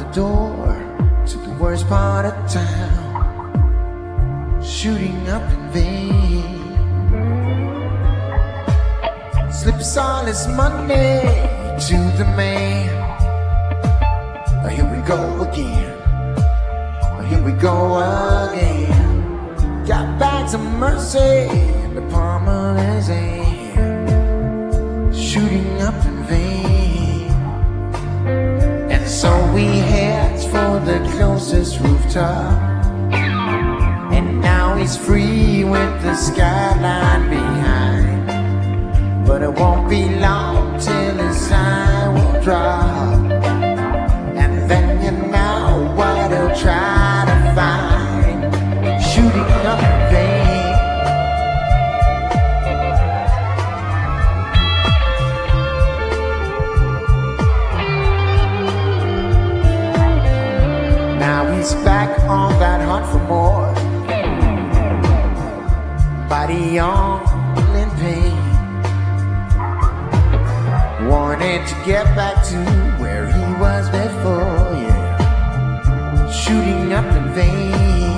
door to the worst part of town, shooting up in vain. Slips all his money to the man. Here we go again. Here we go again. Got bags of mercy in the palm of his hand, shooting up in vain. And so we heads for the closest rooftop, and now he's free with the skyline behind. But it won't be long till his eye will drop, and then you know what he'll try to find, shooting up in vain. Now he's back on that hunt for more, body all in pain, wanting to get back to where he was before, yeah, shooting up in vain.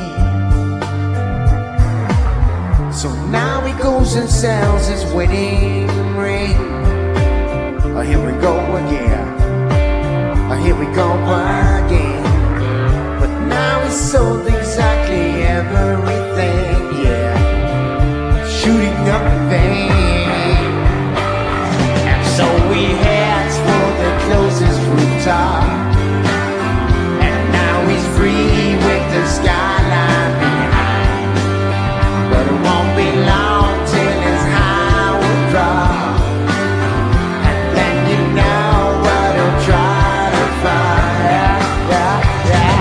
So now he goes and sells his wedding ring. Here we go again. Here we go again. But now he's sold exactly everything, yeah, shooting up in vain. So we heads for the closest rooftop, and now he's free with the skyline behind. But it won't be long till his high will drop, and then you know what he'll try to find. Yeah, yeah.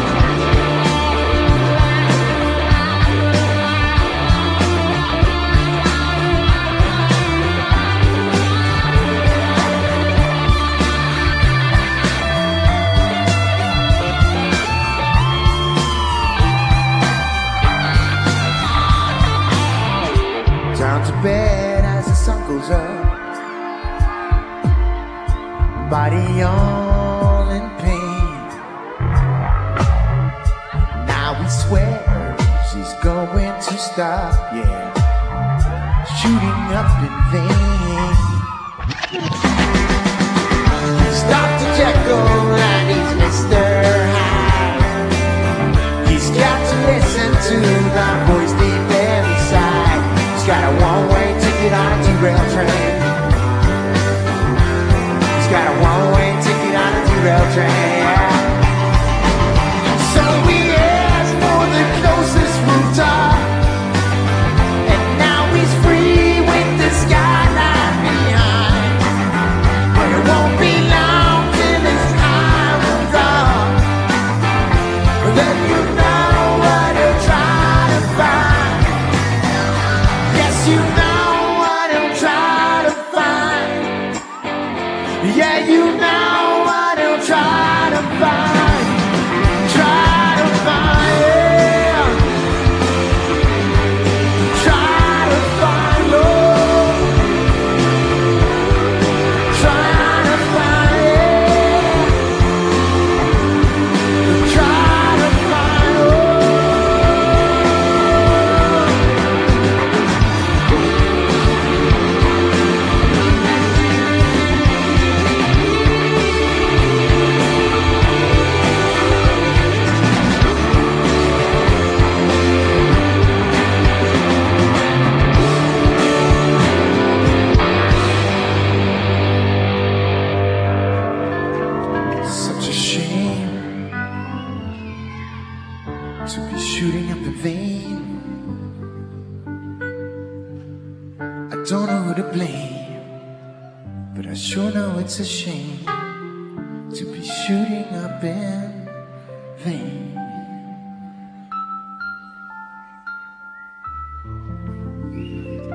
Down to bed as the sun goes up, body all in pain. Now he swears he's going to stop, yeah, shooting up in vain. He's Dr. Jekyll and he's Mr. Hyde. He's got to listen to the voice deep inside. He's got a one-way ticket on a derail train. He's got a one-way ticket on a derail train. So we asked for the closest rooftop, and now he's free with the skyline behind. But it won't be long till his eye will drop, then you know what he'll try to find. Yes, you know what he'll try to find. Yeah, you know what he'll try to find. Try to find, yeah. Try to find, Lord. Try to find, yeah. Try to find, such a shame to be shooting up in vain. I don't know who to blame, but I sure know it's a shame to be shooting up in vain.